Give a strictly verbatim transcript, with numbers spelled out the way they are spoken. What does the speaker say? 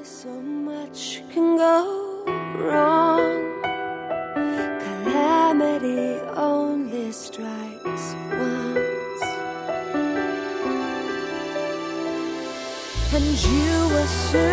Only so much can go wrong. Calamity only strikes once. And you will soon